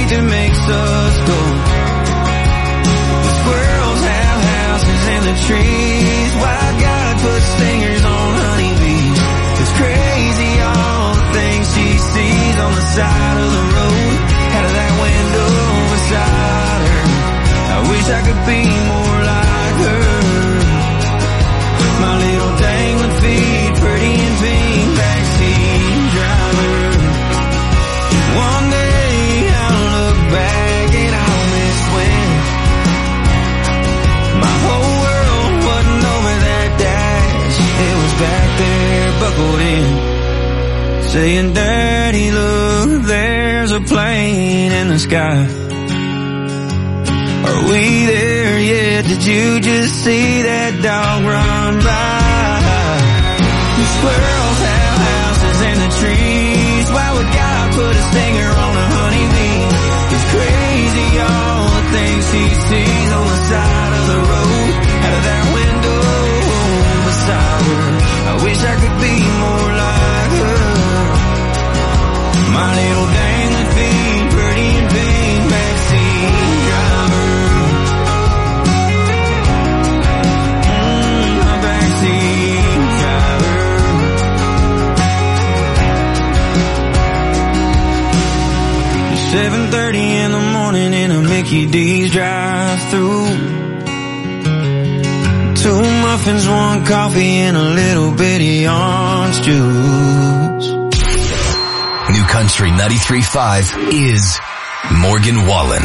that makes us go. The squirrels have houses in the trees. Why God put stingers on honeybees? It's crazy all the things she sees on the side of the road, out of that window beside her. I wish I could be more like her. My little dangling feet, pretty and pink, backseat driver. One day I'll look back and I'll miss when my whole world wasn't over that dash. It was back there buckled in, saying, Daddy, look, there's a plane in the sky. Are we there yet? Did you just see that dog run by? The squirrels have houses in the trees. Why would God put a stinger on a honeybee? It's crazy all the things he sees on the side of the road, out of that window beside her. I wish I could be more like her. My little dangling feet, pretty and pink, backseat driver. My backseat driver. 7:30 in the morning in a Mickey D's drive-thru. 2 muffins, 1 coffee, and a little bitty orange juice. New Country 93.5 is Morgan Wallen.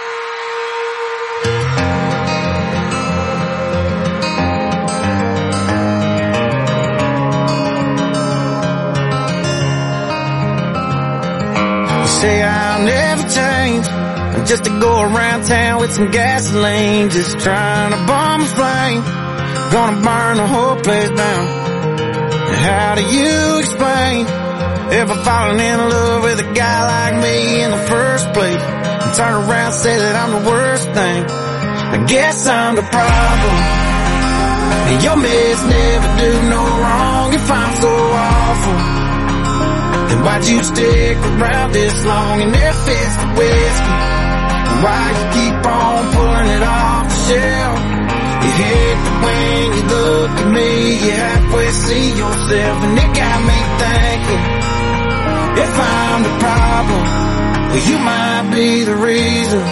You say I'll never change, I'm just to go around town with some gasoline, just trying to bomb a flame, gonna burn the whole place down. How do you explain ever falling in love with a guy like me in the first place, and turn around and say that I'm the worst thing? I guess I'm the problem, and your mess never do no wrong. If I'm so awful, then why'd you stick around this long? And if it's the whiskey, why you keep on pulling it off the shelf? You hate that when you look at me, you halfway see yourself, and it got me thinking, if I'm the problem, well, you might be the reason.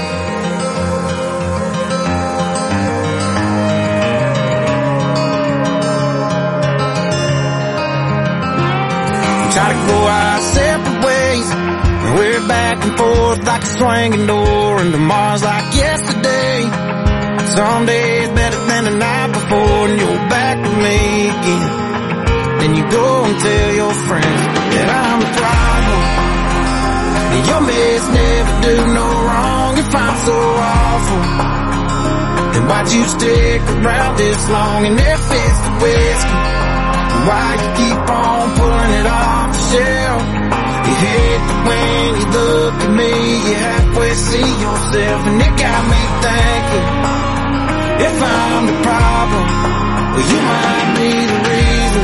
We try to go our separate ways, and we're back and forth like a swinging door, and tomorrow's like yesterday. Some days better than the night before, and you're back with me again. Then you go and tell your friends that I'm the problem, and your mess never do no wrong. If I'm so awful, then why'd you stick around this long? And if it's the whiskey, why you keep on pulling it off the shelf? You hate that when you look at me, you halfway see yourself, and it got me thinking, if I'm the problem, well, you might be the reason.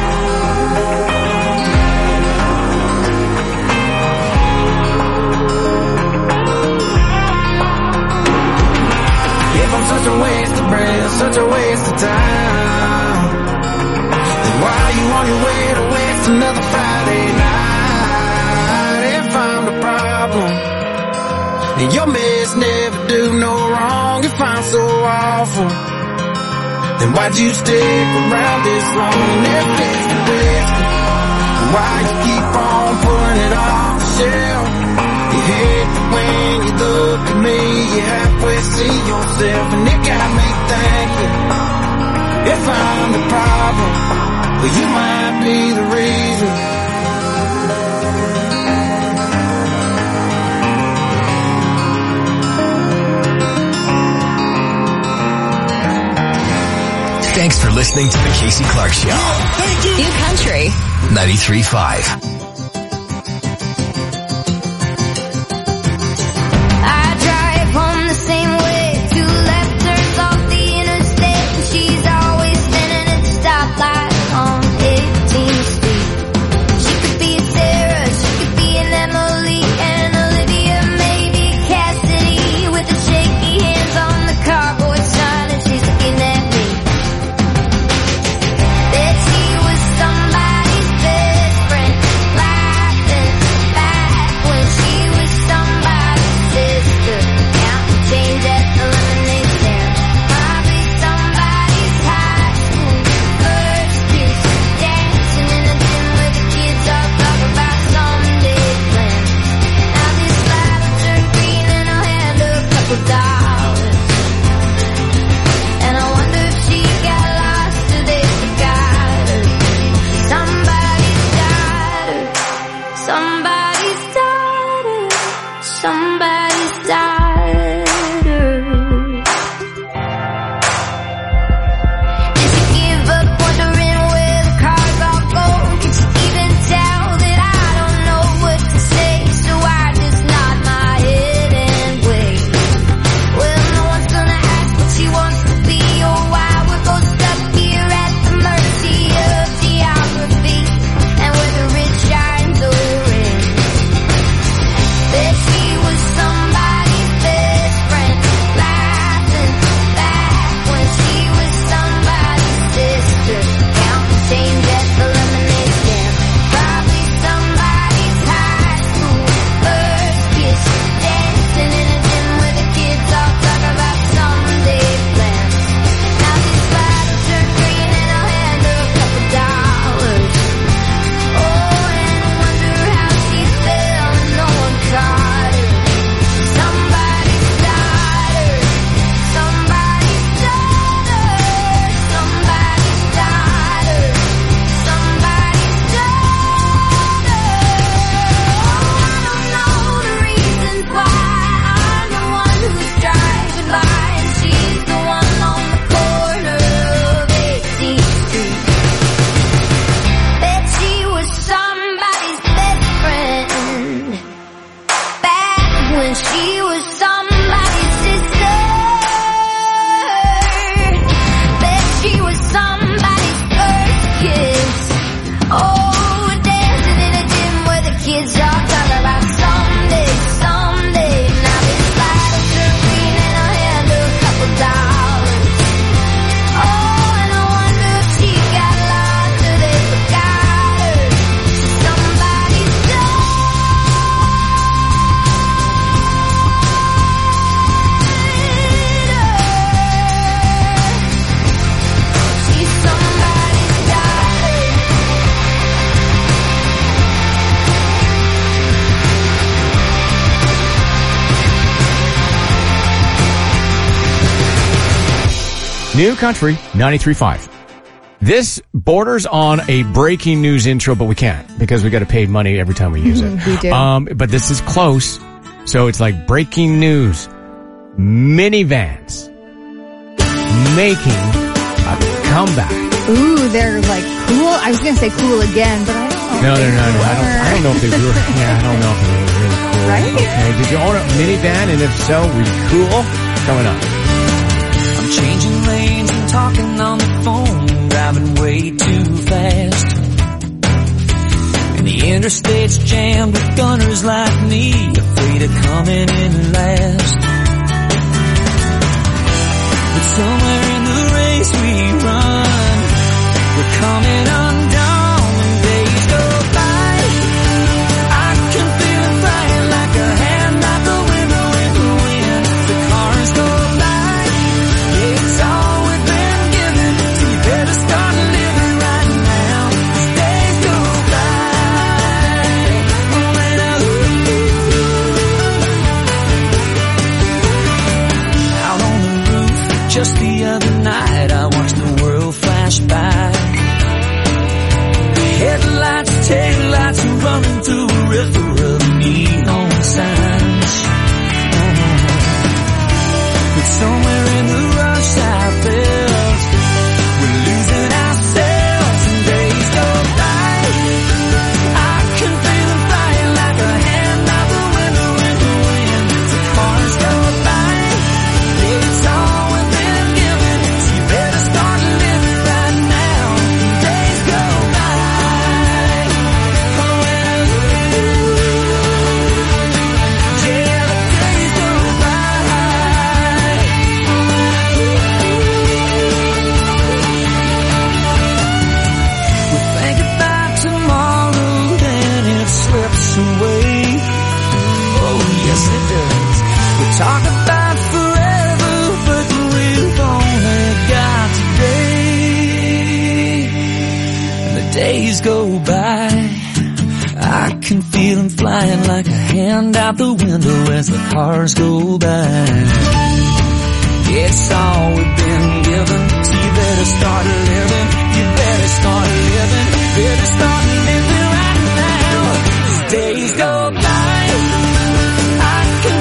If I'm such a waste of breath, such a waste of time, then why are you on your way to waste another Friday night? If I'm the problem, then your mess never do no wrong. If I'm so awful, then why'd you stick around this long? And if it's the whiskey, why you keep on pulling it off the shelf? You hate that when you look at me, you halfway see yourself, and it got me thinking, if I'm the problem, well, you might be the reason. Thanks for listening to The Casey Clark Show. Thank you. New Country 93.5. somebody's daughter. Did you give up wondering where the cars all go? Can you even tell that I don't know what to say? So I just nod my head and wait. Well, no one's gonna ask what she wants to be or why we're both stuck here at the mercy of geography and where the rich shines orange. Bet she was somebody's best friend, laughing back when she was somebody's sister, counting change at the lemonade stand. Probably somebody's high school first kiss, dancing in a gym where the kids all talk about someday plans. Now she's bottle turned green and I'll hand her a couple dollars. Oh, and wonder how she felt and no one caught her. Somebody's daughter, somebody's daughter, somebody's daughter, somebody's daughter. Oh, I don't know the reasons why I'm the one who's driving by and she's the one on the corner of 18th Street. Bet she was somebody's best friend back when she was somebody's sister. Bet she was somebody's first kiss. Oh, dancing in a gym where the kids all talk about someday, someday. Now this bottle's turned green and I'll hand her a couple dollars. Oh, and I wonder if she got lost or they forgot her. Somebody's daughter. She's somebody's daughter. New Country 93.5. This borders on a breaking news intro, but we can't because we got to pay money every time we use it. We do. But this is close, so it's like breaking news. Minivans making a comeback. Ooh, they're like cool. I was going to say cool again, but I don't know. No, they're not. I don't know if they were. Yeah, I don't know if they were really cool. Right? Okay. Did you own a minivan? And if so, were you cool? Coming up. I'm changing lanes and talking on the phone, driving way too fast. And the interstate's jammed with gunners like me, afraid of coming in last. But somewhere in the race we run, we're coming undone when days go by. I can feel it flying like a hand out the window in the wind. The cars go by. It's all we've been given, so you better start living right now. As days go by. Out on the roof, just the other night, I watched the world flash by. Headlights, taillights, running through a river of neon signs. But somewhere in the rush I felt we're losing ourselves and days go by. I can feel them flying like a hand out the window in the wind. The cars go by. It's all we've been given, so you better start living right now. Days go by. Talk about forever, but we've only got today. And the days go by. I can feel them flying like a hand out the window as the cars go by. It's all we've been given, so you better start living. You better start living. Better start living right now. As days go by, I can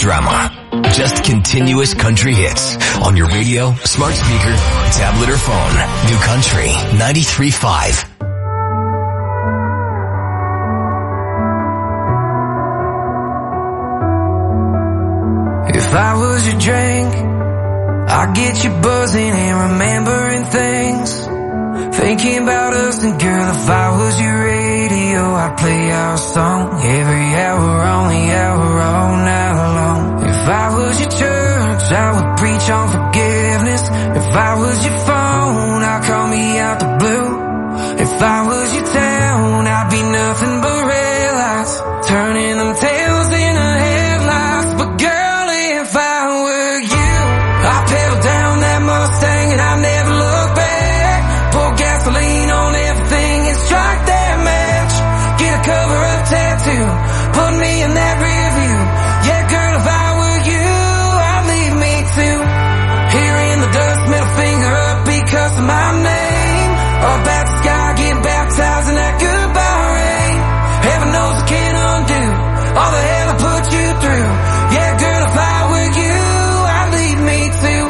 drama. Just continuous country hits on your radio, smart speaker, tablet, or phone. New Country 93.5. If I was your drink, I'd get you buzzing and remembering things. Thinking about us, and girl, if I was your radio, I'd play our song every hour on the hour all night long. If I was your church, I would preach on forgiveness. If I was your phone, I'd call me out the blue. If I was your town, I'd be nothing but red lights, turning them tails into headlights. But girl, if I were you, I'd pedal down that Mustang and I'd never look back. Pour gasoline on everything and strike that match. Get a cover-up tattoo, put me in that rear view. Yeah, girl, if I were you, I'd leave me too. Here in the dust, middle finger up because of my name. Up at the sky, getting baptized in that goodbye rain. Heaven knows I can't undo all the hell I put you through. Yeah, girl, if I were you, I'd leave me too.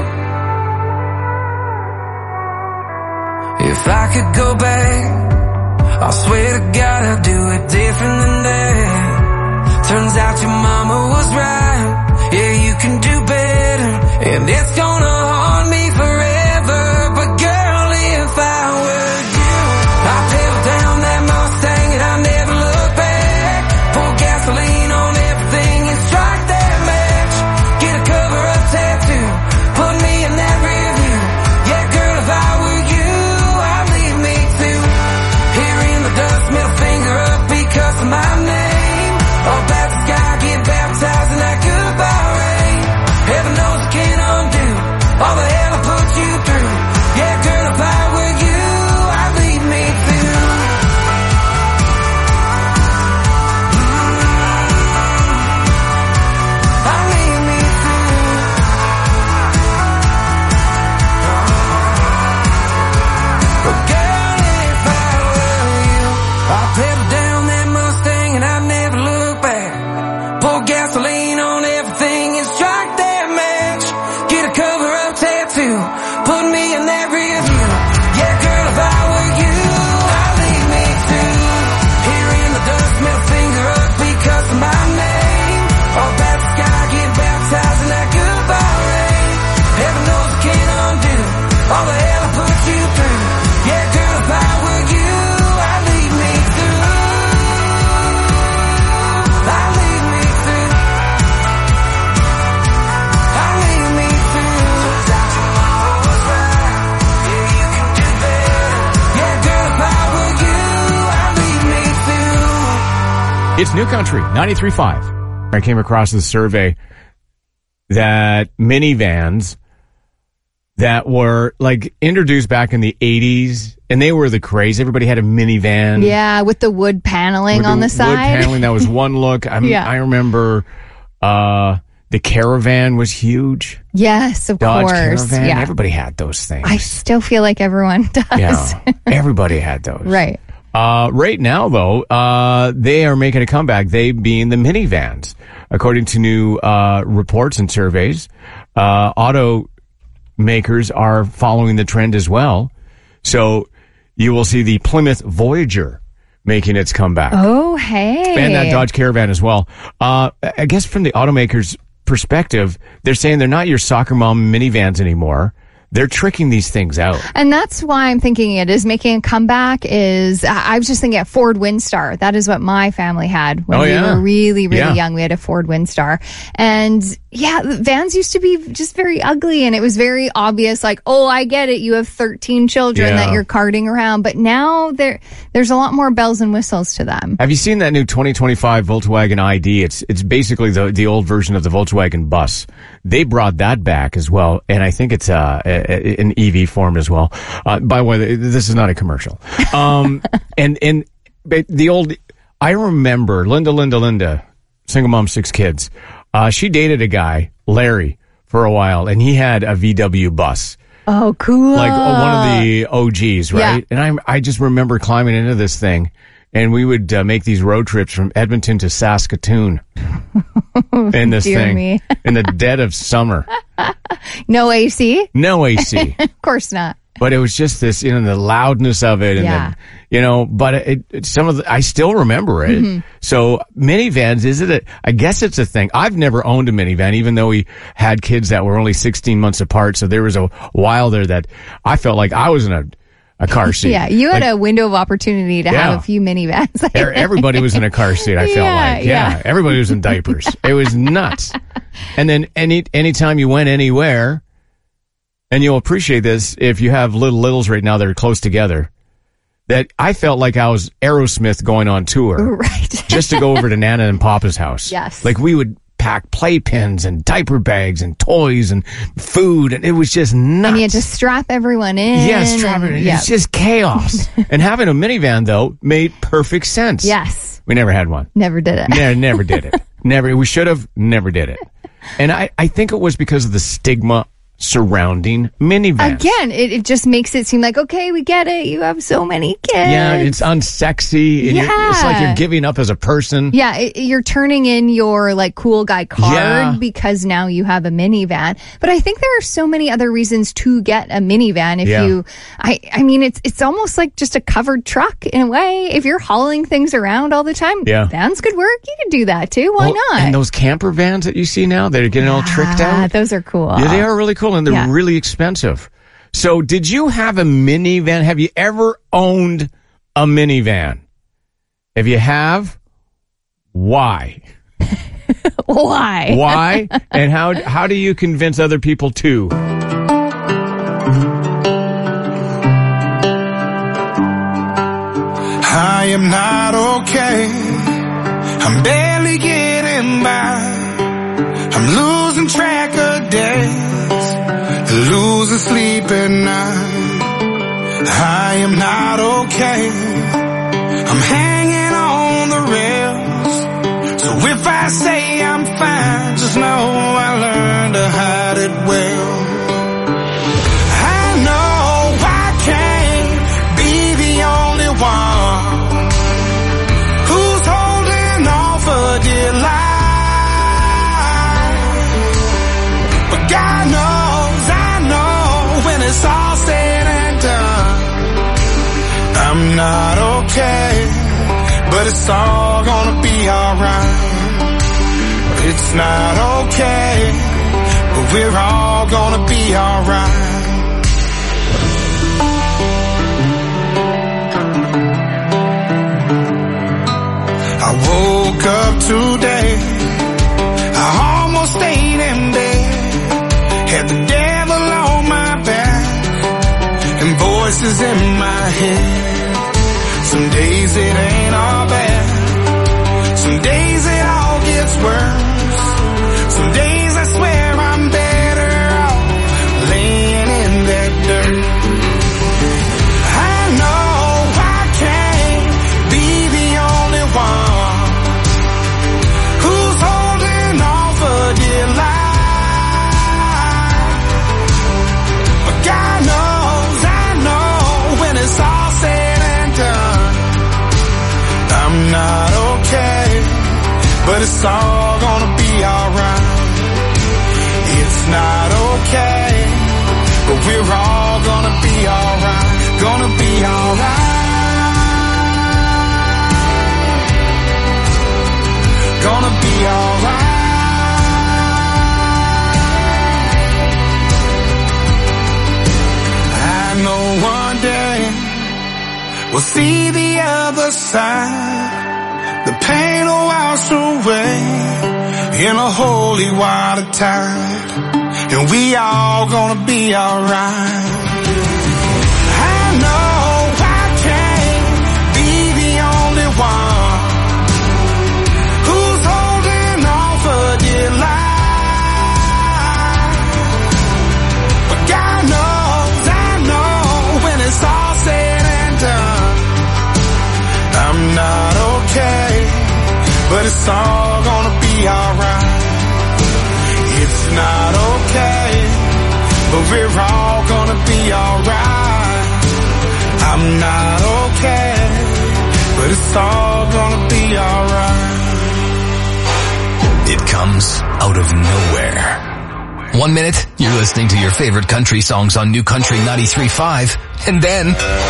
If I could go back, I swear to God I'd do it different than that. Turns out your mama was right. Yeah, you can do better, and it's gonna haunt me forever. But girl, if I were you, I'd pedal down that Mustang and I'd never look back. Pour gasoline on everything and strike that match. Get a cover-up tattoo, put me in that rear view. Yeah, girl, if I were you, I'd leave me too. Here in the dust, middle finger up because of my name. Up at the sky, get baptized in that goodbye rain. Heaven knows I can't undo all the hell I put you through. Yeah, girl, if I were you, I'd leave me too. I'd leave me too. But girl, if I were you, I'd pedal down that Mustang and I'd never look back. Pour gasoline on everything and strike that match. Get a cover-up tattoo, put me in that rear view. Yeah, girl, if I were you, I'd leave me too. Here in the dust, middle finger up because of my name. Up at the sky, get baptized in that goodbye rain. Heaven knows I can't undo all the hell I put you through. Yeah, girl, if I were you, I'd leave me too. I'd leave me too. I'd leave me too. Turns out your mama was right. Yeah, you can do better. Yeah, girl, if I were you, I'd leave me too. It's New Country 93.5. I came across this survey that minivans that were like introduced back in the 80s, and they were the craze. Everybody had a minivan. Yeah, with the wood paneling with on the wood side. paneling, that was one look. Yeah. I remember the Caravan was huge. Yes, of Dodge course. Caravan. Yeah. Everybody had those things. I still feel like everyone does. Yeah, everybody had those. Right. Right now, though, they are making a comeback, they being the minivans. According to new reports and surveys, automakers are following the trend as well. So you will see the Plymouth Voyager making its comeback. Oh, hey. And that Dodge Caravan as well. I guess from the automakers' perspective, they're saying they're not your soccer mom minivans anymore. They're tricking these things out. And that's why I'm thinking it is making a comeback is, I was just thinking at Ford Windstar. That is what my family had when we were really young. We had a Ford Windstar. And yeah, vans used to be just very ugly, and it was very obvious, like, oh, I get it. You have 13 children that you're carting around. But now there's a lot more bells and whistles to them. Have you seen that new 2025 Volkswagen ID? It's basically the old version of the Volkswagen bus. They brought that back as well, and I think it's an EV form as well. By the way, this is not a commercial. And the old, I remember Linda, single mom, 6 kids. She dated a guy, Larry, for a while, and he had a VW bus. Oh, cool. Like one of the OGs, right? Yeah. And I just remember climbing into this thing and we would make these road trips from Edmonton to Saskatoon in this Dear thing me. in the dead of summer. No AC? No AC. Of course not. But it was just this, the loudness of it, and Yeah. but I still remember it. Mm-hmm. So minivans, I guess it's a thing. I've never owned a minivan, even though we had kids that were only 16 months apart. So there was a while there that I felt like I was in a car seat. Yeah, you had a window of opportunity to have a few minivans. Everybody was in a car seat, I felt like. Yeah. Everybody was in diapers. It was nuts. And then anytime you went anywhere, and you'll appreciate this if you have littles right now that are close together, that I felt like I was Aerosmith going on tour. Right. Just to go over to Nana and Papa's house. Yes. Like we would pack playpens and diaper bags and toys and food, and it was just nuts. And you had to strap everyone in. Yes, it's just chaos. And having a minivan, though, made perfect sense. Yes. We never had one. Never did it. Never did it. We should have, never did it. And I think it was because of the stigma surrounding minivans. Again, it just makes it seem like, okay, we get it. You have so many kids. Yeah, it's unsexy. And it's like you're giving up as a person. Yeah, you're turning in your cool guy card because now you have a minivan. But I think there are so many other reasons to get a minivan. I mean, it's almost like just a covered truck in a way. If you're hauling things around all the time, vans could work. You could do that too. Why not? And those camper vans that you see now, they're getting all tricked out. Those are cool. Yeah, they are really cool. And they're really expensive. So did you have a minivan? Have you ever owned a minivan? If you have, why? Why? Why? And how do you convince other people to? I am not okay. I'm barely getting by. I'm losing track of days, losing sleep at night. I am not okay. I'm hanging on the rails. So if I say I'm fine, just know I learned to hide it well. I know I can't be the only one who's holding on for dear life. God knows, I know, when it's all said and done, I'm not okay, but it's all gonna be alright. It's not okay, but we're all gonna be alright. I woke up today, I almost stayed in bed. Had the devil on my back and voices in my head. Some days it ain't all bad. Some days it all gets worse. Some days I swear I'm better off laying in that dirt. I know I can't be the only one who's holding on for dear life. God knows, I know, when it's all said and done, I'm not okay, but it's all gonna be alright. It's not okay, but we're all gonna be alright, gonna be alright, gonna be alright. One day we'll see the other side. The pain will wash away in a holy water tide, and we all gonna be alright. I know I can't be the only one who's holding on for dear life, but God knows, it's all said and done, I'm not okay, but it's all gonna be alright. It's not okay, but we're all gonna be alright. I'm not okay, but but it's all gonna be alright. It comes out of nowhere. 1 minute, you're listening to your favorite country songs on New Country 93.5, and then,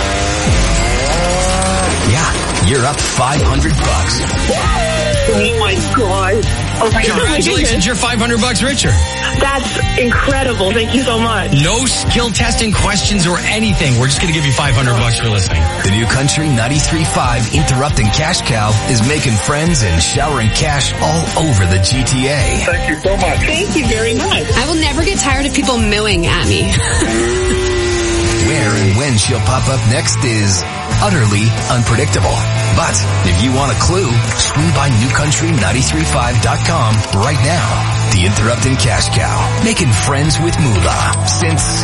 yeah, you're up $500. Oh my God. Oh my God. Congratulations, you're $500 richer. That's incredible. Thank you so much. No skill testing questions or anything. We're just going to give you $500 for listening. The New Country 93.5 Interrupting Cash Cow is making friends and showering cash all over the GTA. Thank you so much. Thank you very much. I will never get tired of people mooing at me. Where and when she'll pop up next is utterly unpredictable. But if you want a clue, swing by newcountry935.com right now. The Interrupting Cash Cow, making friends with Moolah since,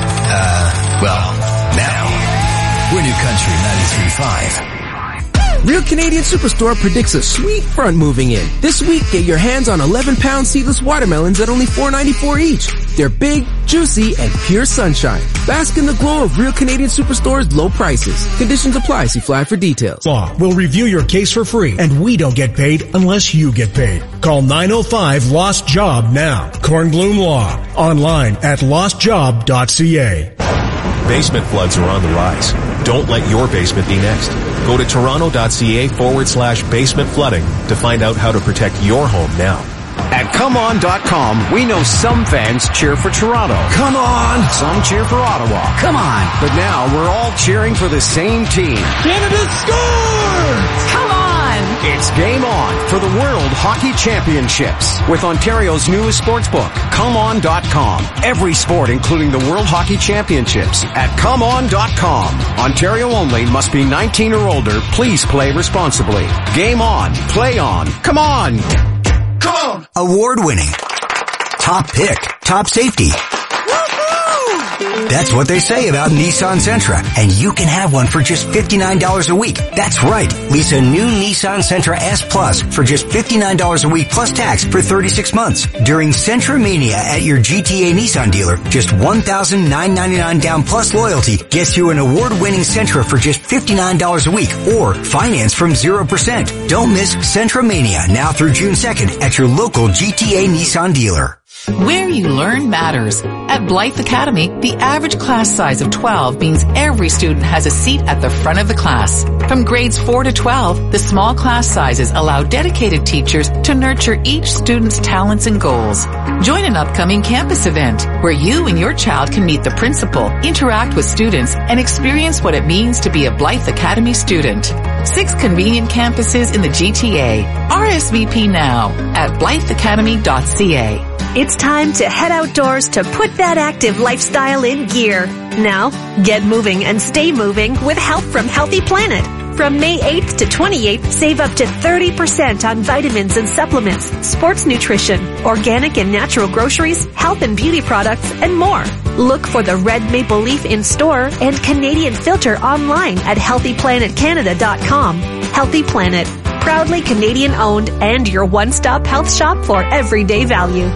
now. We're New Country 93.5. Real Canadian Superstore predicts a sweet front moving in. This week, get your hands on 11-pound seedless watermelons at only $4.94 each. They're big, juicy, and pure sunshine. Bask in the glow of Real Canadian Superstore's low prices. Conditions apply. See flyer for details. Law will review your case for free, and we don't get paid unless you get paid. Call 905-LOST-JOB now. Kornblum Law. Online at lostjob.ca. Basement floods are on the rise. Don't let your basement be next. Go to toronto.ca/basement flooding to find out how to protect your home now. At ComeOn.com, we know some fans cheer for Toronto. Come on! Some cheer for Ottawa. Come on! But now we're all cheering for the same team. Canada scores! Come on! It's game on for the World Hockey Championships with Ontario's newest sportsbook, ComeOn.com. Every sport, including the World Hockey Championships, at ComeOn.com. Ontario only, must be 19 or older. Please play responsibly. Game on. Play on. Come on! Come on! Award-winning. Top pick. Top safety. That's what they say about Nissan Sentra, and you can have one for just $59 a week. That's right. Lease a new Nissan Sentra S Plus for just $59 a week plus tax for 36 months. During Sentra Mania at your GTA Nissan dealer, just $1,999 down plus loyalty gets you an award-winning Sentra for just $59 a week or finance from 0%. Don't miss Sentra Mania now through June 2nd at your local GTA Nissan dealer. Where you learn matters. At Blythe Academy, the average class size of 12 means every student has a seat at the front of the class. From grades 4 to 12, the small class sizes allow dedicated teachers to nurture each student's talents and goals. Join an upcoming campus event where you and your child can meet the principal, interact with students, and experience what it means to be a Blythe Academy student. 6 convenient campuses in the GTA. RSVP now at blytheacademy.ca. It's time to head outdoors to put that active lifestyle in gear. Now, get moving and stay moving with help from Healthy Planet. From May 8th to 28th, save up to 30% on vitamins and supplements, sports nutrition, organic and natural groceries, health and beauty products, and more. Look for the red maple leaf in store and Canadian filter online at healthyplanetcanada.com. Healthy Planet, proudly Canadian owned and your one-stop health shop for everyday value.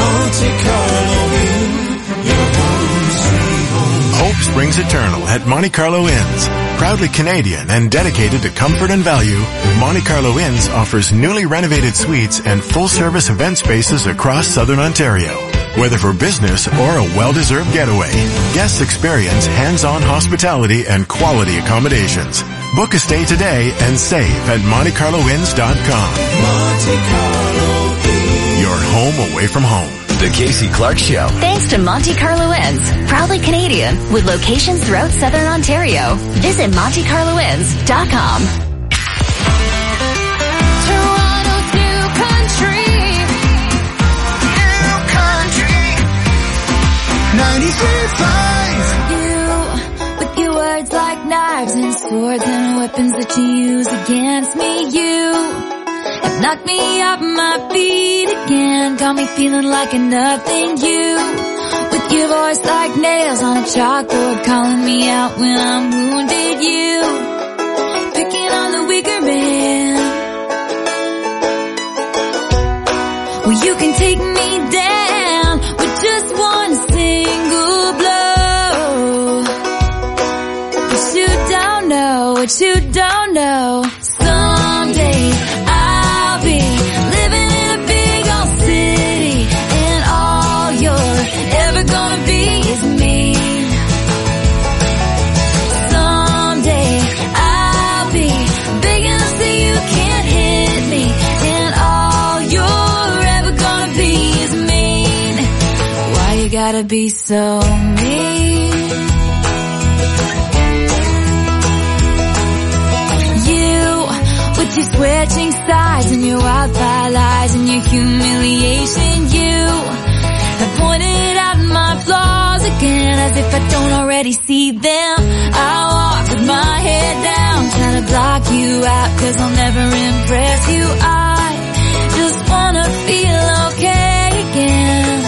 Hope springs eternal at Monte Carlo Inns. Proudly Canadian and dedicated to comfort and value, Monte Carlo Inns offers newly renovated suites and full-service event spaces across Southern Ontario. Whether for business or a well-deserved getaway, guests experience hands-on hospitality and quality accommodations. Book a stay today and save at MonteCarloInns.com. Monte Carlo Inns. Your home away from home. The Casey Clark Show. Thanks to Monte Carlo Inns, proudly Canadian, with locations throughout Southern Ontario. Visit MonteCarloInns.com. Toronto's new country. New country. 93.5. You, with your words like knives and swords and weapons that you use against me, you have knocked me off my feet again, got me feeling like a nothing. You, with your voice like nails on a chalkboard, calling me out when I'm wounded. You, picking on the weaker man. Well, you can take me down with just one single blow. But you don't know what you don't know. Some gotta be so mean? You, with your switching sides and your wildfire lies and your humiliation, you have pointed out my flaws again as if I don't already see them. I walk with my head down, trying to block you out, 'cause I'll never impress you. I just wanna feel okay again.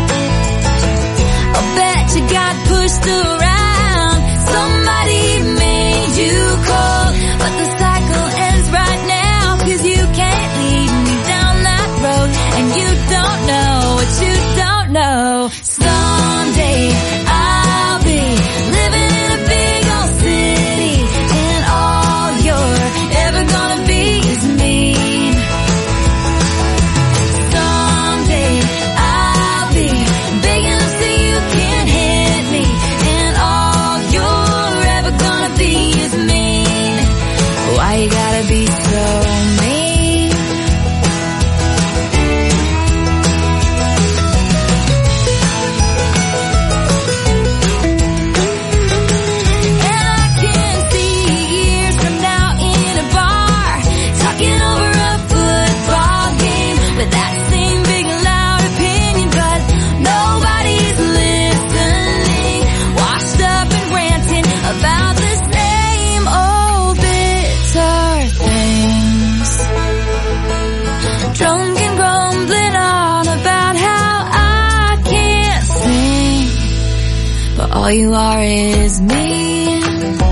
I'll bet you got pushed around, somebody made you cold, but the cycle ends right now, 'cause you can't lead me down that road, and you don't know what you don't know. Someday I'll be living in a big old city, and all you're ever gonna be is mean. Someday I'll be big enough so you can't hit me, and all you're ever gonna be is mean. Why you gotta be so mean? And I can see years from now in a bar, talking over a football game with that same big loud opinion, but nobody's listening, washed up and ranting about the same old bitter things, drunk and grumbling on about how I can't sing, but all you are is mean.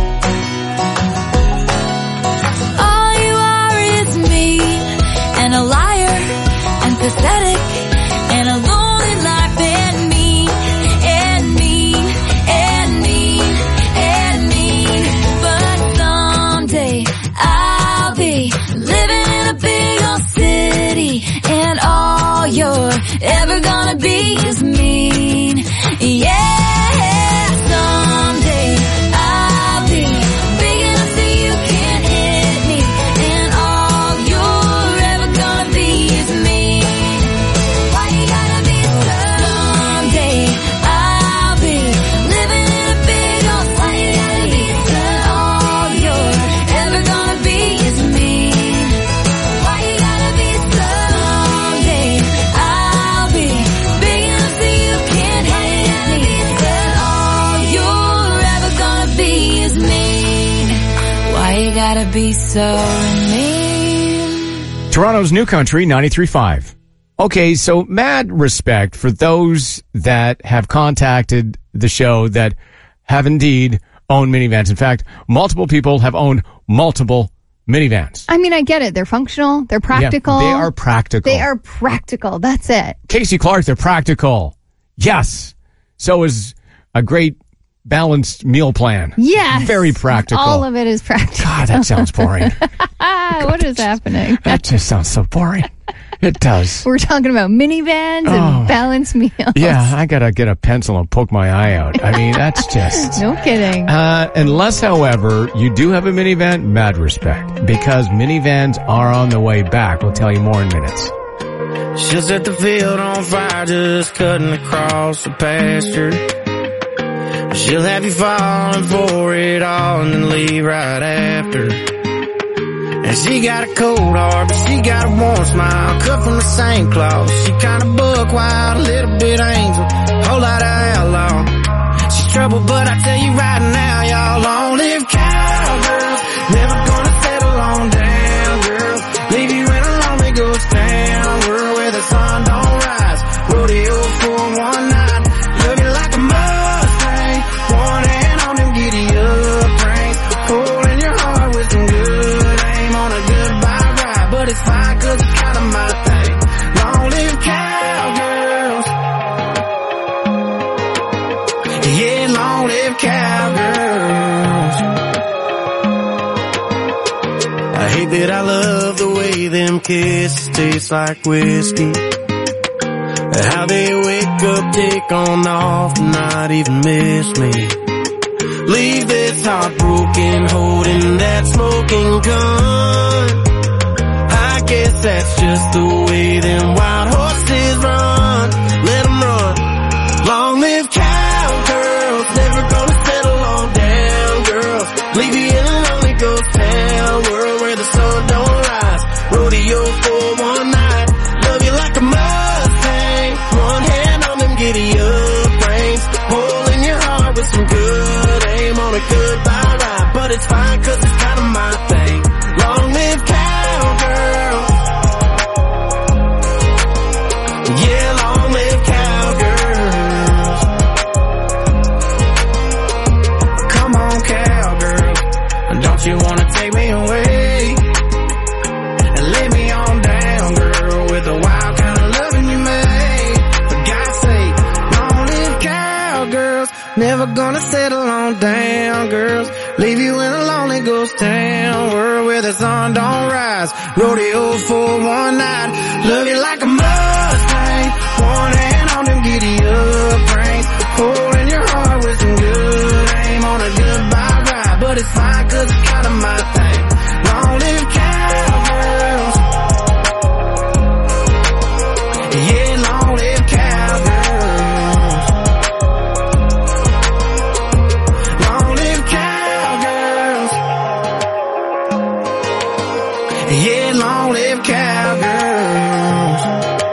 All you are is mean, and a liar, and pathetic, and a lonely life, and mean, and mean, and mean, and mean. But someday I'll be living in a big old city, and all you're ever gonna be is mean. Yeah, someday I'll be big enough so you can't hit me, and all you're ever gonna be is mean. Why you gotta be so? Someday I'll be living in a big old city, and all you're ever gonna be is mean. Why you gotta be so? Someday I'll be big enough so you can't hit me, and all you're ever gonna be is mean. Why you gotta be so mean? Toronto's New Country 93.5. Okay, so mad respect for those that have contacted the show that have indeed owned minivans. In fact, multiple people have owned multiple minivans. I mean, I get it. They're functional. They're practical. Yeah, they are practical. They are practical. That's it. Casey Clark, they're practical. Yes. So is a great balanced meal plan. Yes. Very practical. All of it is practical. God, that sounds boring. What is happening? That just sounds so boring. It does. We're talking about minivans and balanced meals. Yeah, I gotta get a pencil and poke my eye out. I mean, that's just... No kidding. Unless, however, you do have a minivan, mad respect. Because minivans are on the way back. We'll tell you more in minutes. She'll set the field on fire just cutting across the pasture. She'll have you falling for it all and then leave right after. And she got a cold heart, but she got a warm smile, cut from the same cloth. She kinda buck wild, a little bit angel, whole lot of outlaw. She's trouble, but I tell you right now, y'all long-lived cowgirls, never gonna settle on down, girl. Leave you in a lonely ghost town, girl, where the sun don't rise. Rodeo for one night, looking like a Mustang, one hand on them giddy up reins, hole in your heart with some good aim on a goodbye ride. But it's fine, 'cause it's kinda my thing. Long-lived cowgirls, yeah, long-lived cowgirls. I hate that I love the way them kisses taste like whiskey, how they wake up, take on off, and not even miss me. Leave this heartbroken, holding that smoking gun. I guess that's just the way them wild horses run. Let them run. Long live never gonna settle on down, girls. Leave you in a lonely ghost town, world where the sun don't rise. Rodeo for one night, love you like a Mustang. One hand on them giddy up reins, hole in your heart with some good aim on a goodbye ride. But it's fine 'cause it's kind of my thing. Long live cowgirls. Yeah, long live cowgirls. Long live cowgirls. Yeah, long live cowgirls.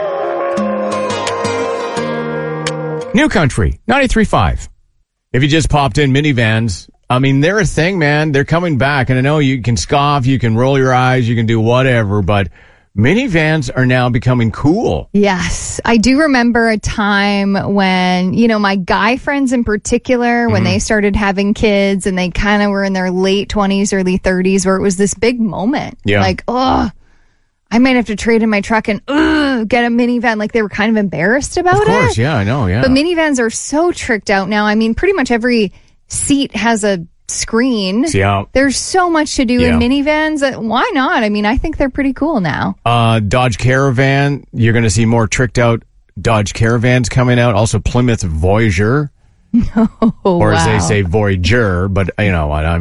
New Country, 93.5. If you just popped in, minivans, I mean, they're a thing, man. They're coming back. And I know you can scoff, you can roll your eyes, you can do whatever, but minivans are now becoming cool. Yes. I do remember a time when, you know, my guy friends in particular, when they started having kids and they kind of were in their late 20s, early 30s, where it was this big moment. Yeah. Like, oh, I might have to trade in my truck and get a minivan. Like they were kind of embarrassed about it. Of course, yeah, I know, yeah. But minivans are so tricked out now. I mean, pretty much every seat has a screen. Yeah. There's so much to do in minivans. Why not? I mean, I think they're pretty cool now. Dodge Caravan, you're going to see more tricked out Dodge Caravans coming out. Also Plymouth Voyager. Or as they say, Voyager, but you know what,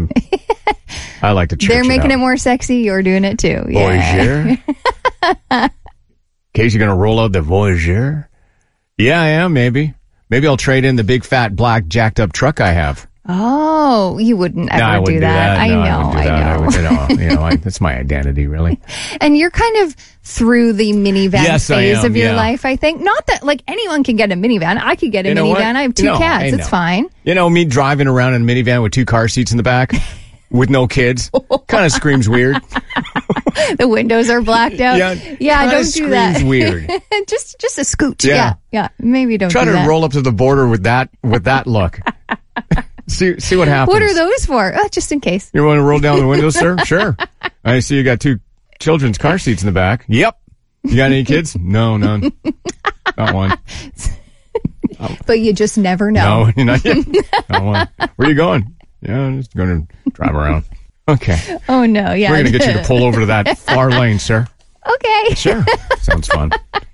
I like to church They're making it more sexy. You're doing it too. Voyager. In case you're going to roll out the Voyager. Yeah, I am, maybe. Maybe I'll trade in the big fat black jacked up truck I have. Oh, you wouldn't ever I wouldn't do that. No, I know. That's my identity, really. And you're kind of through the minivan phase of your yeah. life, I think. Not that, like, anyone can get a minivan. I could get a minivan. What? I have two cats. It's fine. You know, me driving around in a minivan with two car seats in the back with no kids kind of screams weird. The windows are blacked out. Yeah, don't do that. Screams weird. just a scoot. Yeah. Maybe don't Try do that. to roll up to the border with that look. See what happens. What are those for? Just in case. You want to roll down the window, sir? Sure. I see you got two children's car seats in the back. Yep. You got any kids? No, none. Not one. But you just never know. No, you're not yet. Not one. Where are you going? Yeah, I'm just going to drive around. Okay. Oh, no. Yeah. We're going to get you to pull over to that far lane, sir. Okay. Sure. Sounds fun.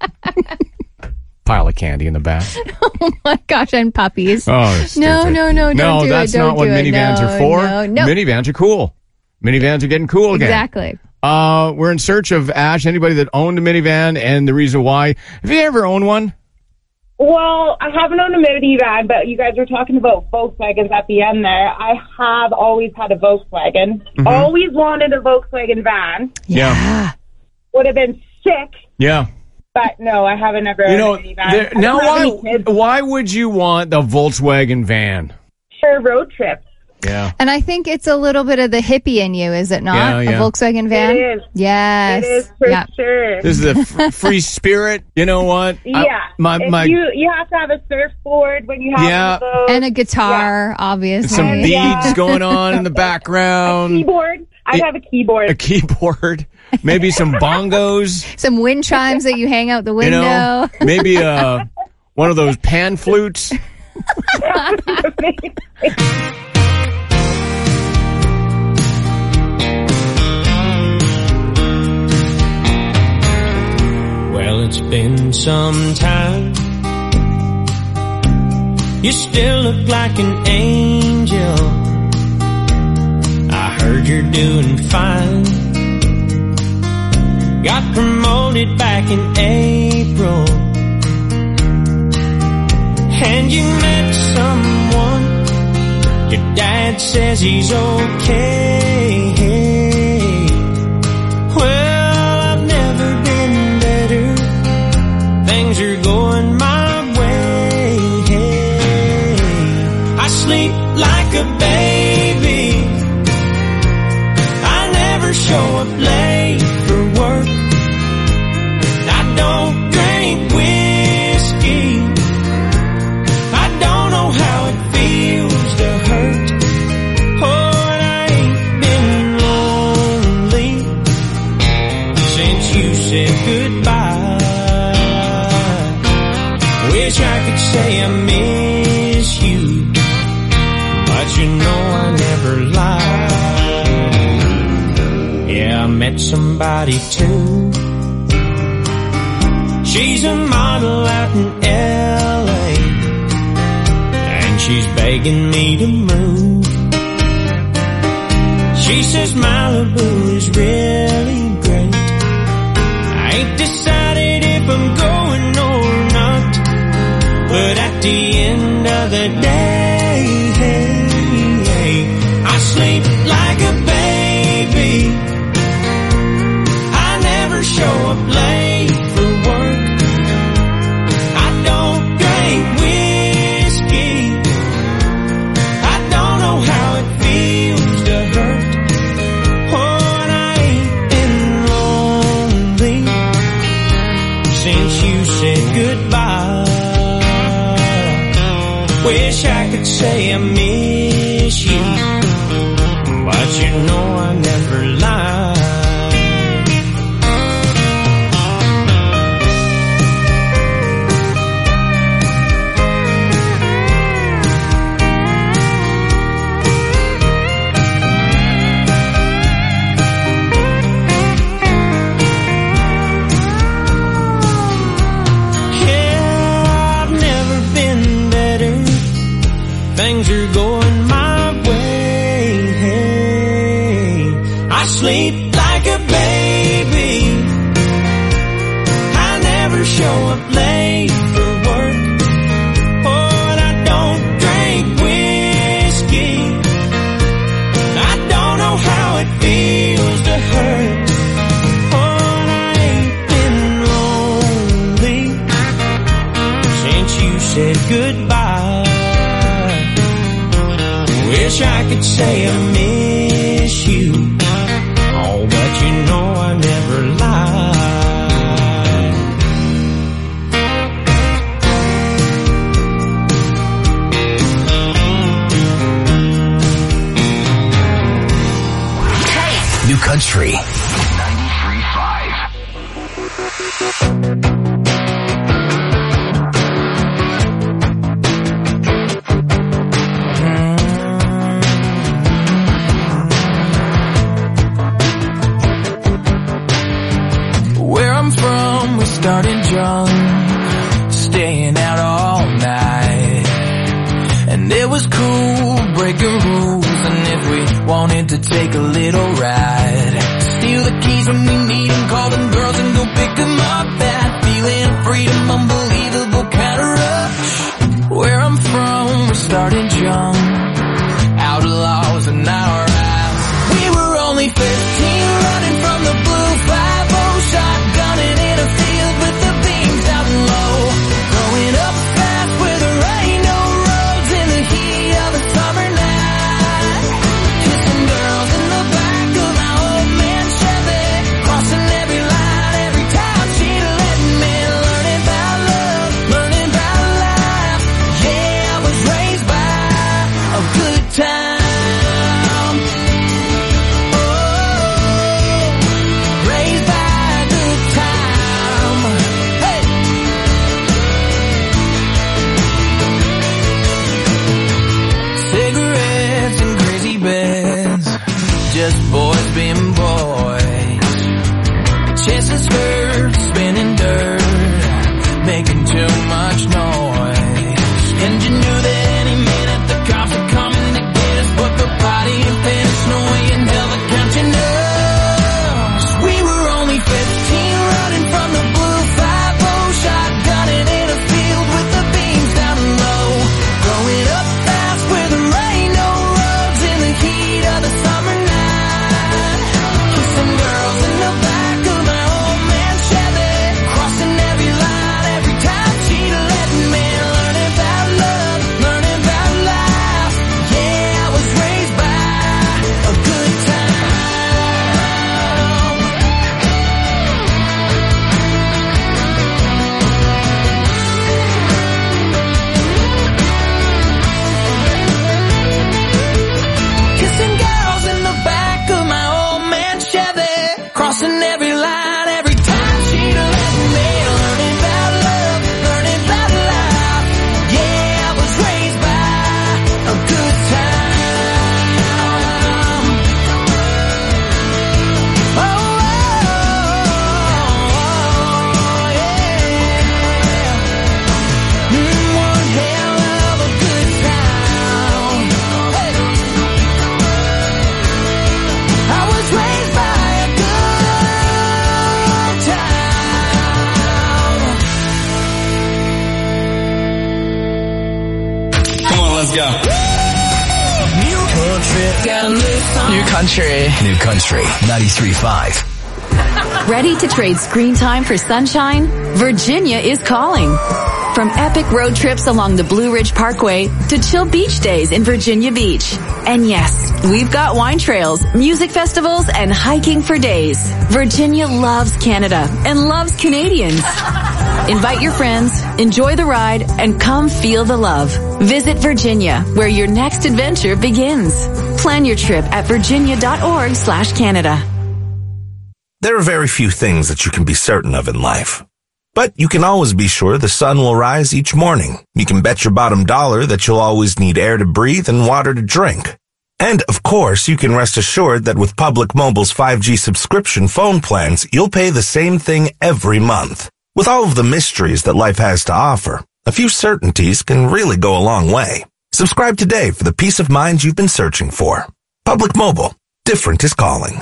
Pile of candy in the back. Oh my gosh, and puppies. Oh, no, don't do it. No, that's not what minivans are for. No. Minivans are cool. Minivans are getting cool again. Exactly. We're in search of, Ash, anybody that owned a minivan and the reason why. Have you ever owned one? Well, I haven't owned a minivan, but you guys were talking about Volkswagens at the end there. I have always had a Volkswagen. Mm-hmm. Always wanted a Volkswagen van. Yeah. Would have been sick. Yeah. But no, I haven't ever owned a minivan. Now, why would you want the Volkswagen van? For a road trip. Yeah. And I think it's a little bit of the hippie in you, is it not? Yeah. A Volkswagen van? It is. Yes. It is for sure. This is a free spirit. You know what? Yeah. You have to have a surfboard when you have one of those. And a guitar, obviously. Some beads going on in the background. A keyboard. I'd have a keyboard. A keyboard. Maybe some bongos. Some wind chimes that you hang out the window. You know, maybe one of those pan flutes. Well, it's been some time. You still look like an angel. I heard you're doing fine. Got promoted back in April. And you met someone. Your dad says he's okay. Well, I've never been better. Things are going my way. I sleep like a baby. I never show up late for work. I don't drink whiskey. I don't know how it feels to hurt. Oh, and I ain't been lonely since you said goodbye. Wish I could say I miss you, somebody too. She's a model out in LA, and she's begging me to move. She says Malibu is really great. I ain't decided if I'm going or not, but at the end of the day, I sleep like a baby. I never show up late for work. I don't drink whiskey. I don't know how it feels to hurt. Oh, and I ain't been lonely since you said goodbye. Wish I could say I miss you, but you know I never lie. Things are going my way. I sleep like a baby. I never show up late for work. Oh, and I don't drink whiskey. I don't know how it feels to hurt. Oh, and I ain't been lonely since you said goodbye. Wish I could say I miss you, oh, but you know I never lie. New Country 93.5. Starting drunk, staying out all night, and it was cool breaking rules. And if we wanted to take a little ride, steal the keys when we need them, call them girls and go pick them up. That feeling of freedom, unbelievable kind of rush. Where I'm from, we're starting young, outlaws in our eyes. We were only 15, running from the blue 5-0, shotgunning in a field with the beams out low. Growing up fast where there ain't no roads in the heat of a summer night. Kissing girls in the back of my old man Chevy, crossing every line every time she'd let me. Learning about love, learning about life. Yeah, I was raised by a good time. Just boys being boys, chasing skirts, spinning dirt, making too much noise. And you knew that any minute the cops are coming to get us, but the body and finish no way in hell to catching us. We were only 15, running from the blue 5-0, shotgunning in a field with the beams down low. Growing up fast where there ain't no roads in the heat of the summer night. Kissing girls in the back of my old man Chevy, go. New country. New Country 93.5. Ready to trade screen time for sunshine? Virginia is calling. From epic road trips along the Blue Ridge Parkway to chill beach days in Virginia Beach. And yes, we've got wine trails, music festivals, and hiking for days. Virginia loves Canada and loves Canadians. Invite your friends, enjoy the ride, and come feel the love. Visit Virginia, where your next adventure begins. Plan your trip at virginia.org/Canada. There are very few things that you can be certain of in life. But you can always be sure the sun will rise each morning. You can bet your bottom dollar that you'll always need air to breathe and water to drink. And, of course, you can rest assured that with Public Mobile's 5G subscription phone plans, you'll pay the same thing every month. With all of the mysteries that life has to offer, a few certainties can really go a long way. Subscribe today for the peace of mind you've been searching for. Public Mobile. Different is calling.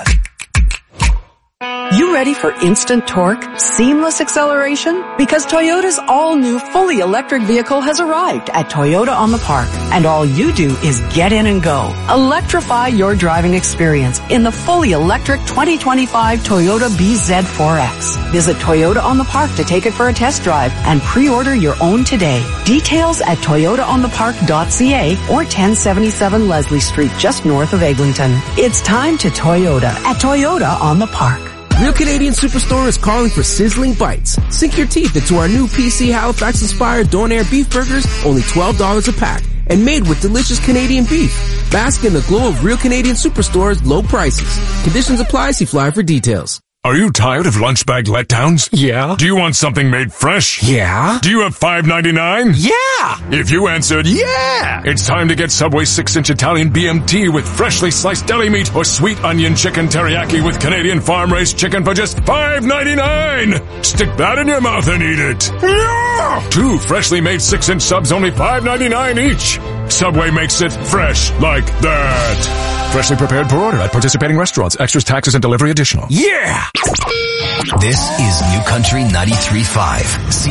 You ready for instant torque, seamless acceleration? Because Toyota's all-new fully electric vehicle has arrived at Toyota on the Park. And all you do is get in and go. Electrify your driving experience in the fully electric 2025 Toyota BZ4X. Visit Toyota on the Park to take it for a test drive and pre-order your own today. Details at toyotaonthepark.ca or 1077 Leslie Street just north of Eglinton. It's time to Toyota at Toyota on the Park. Real Canadian Superstore is calling for sizzling bites. Sink your teeth into our new PC Halifax-inspired Donair beef burgers, only $12 a pack, and made with delicious Canadian beef. Bask in the glow of Real Canadian Superstore's low prices. Conditions apply. See flyer for details. Are you tired of lunch bag letdowns? Yeah. Do you want something made fresh? Yeah. Do you have $5.99? Yeah. If you answered yeah, it's time to get Subway 6-inch Italian BMT with freshly sliced deli meat or sweet onion chicken teriyaki with Canadian farm-raised chicken for just $5.99. Stick that in your mouth and eat it. Yeah. 2 freshly made 6-inch subs, only $5.99 each. Subway makes it fresh like that. Freshly prepared per order at participating restaurants. Extras, taxes, and delivery additional. Yeah! This is New Country 93.5,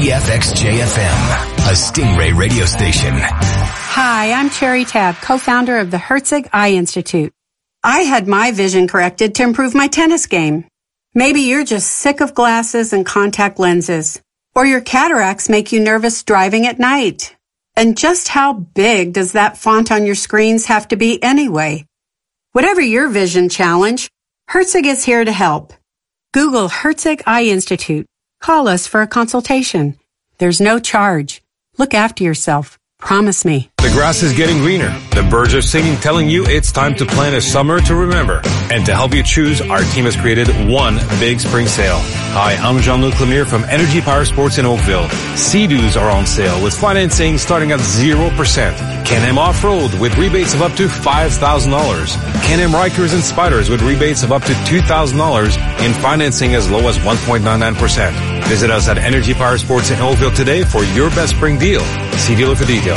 CFXJFM, a Stingray radio station. Hi, I'm Cherry Tab, co-founder of the Herzig Eye Institute. I had my vision corrected to improve my tennis game. Maybe you're just sick of glasses and contact lenses, or your cataracts make you nervous driving at night. And just how big does that font on your screens have to be anyway? Whatever your vision challenge, Herzig is here to help. Google Herzig Eye Institute. Call us for a consultation. There's no charge. Look after yourself. Promise me. The grass is getting greener. The birds are singing, telling you it's time to plan a summer to remember. And to help you choose, our team has created one big spring sale. Hi, I'm Jean-Luc Lemire from Energy Power Sports in Oakville. Sea-Doos are on sale with financing starting at 0%. Can-Am Off-Road with rebates of up to $5,000. Can-Am Rikers and Spiders with rebates of up to $2,000 and financing as low as 1.99%. Visit us at Energy Power Sports in Oakville today for your best spring deal. See dealer for details.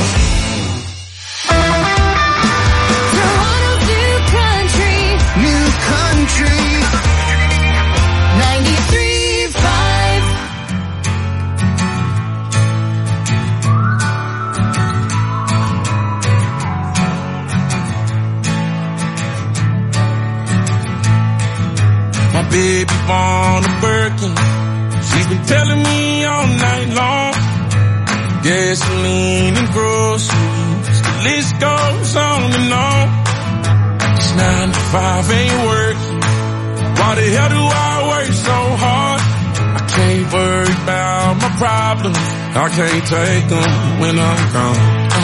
Baby born a Birkin. She's been telling me all night long. Gasoline and groceries, the list goes on and on. This 9 to 5 ain't working. Why the hell do I work so hard? I can't worry about my problems. I can't take them when I'm gone.